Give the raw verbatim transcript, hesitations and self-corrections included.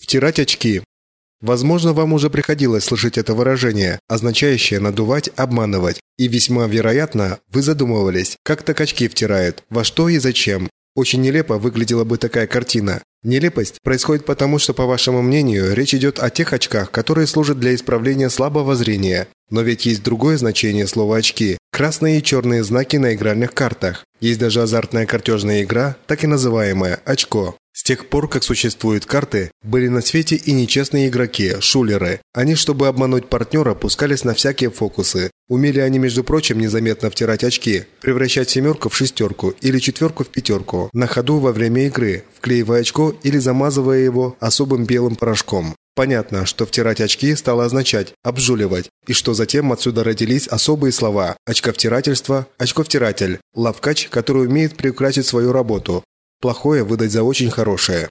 Втирать очки. Возможно, вам уже приходилось слышать это выражение, означающее надувать, обманывать. И весьма вероятно, вы задумывались, как так очки втирают, во что и зачем. Очень нелепо выглядела бы такая картина. Нелепость происходит потому, что, по вашему мнению, речь идет о тех очках, которые служат для исправления слабого зрения. Но ведь есть другое значение слова «очки» – красные и черные знаки на игральных картах. Есть даже азартная картежная игра, так и называемая «очко». С тех пор, как существуют карты, были на свете и нечестные игроки, шулеры. Они, чтобы обмануть партнера, пускались на всякие фокусы. Умели они, между прочим, незаметно втирать очки, превращать семерку в шестерку или четверку в пятерку, на ходу во время игры, вклеивая очко или замазывая его особым белым порошком. Понятно, что втирать очки стало означать «обжуливать», и что затем отсюда родились особые слова «очковтирательство», «очковтиратель», «лавкач», который умеет приукрасить свою работу, плохое выдать за очень хорошее.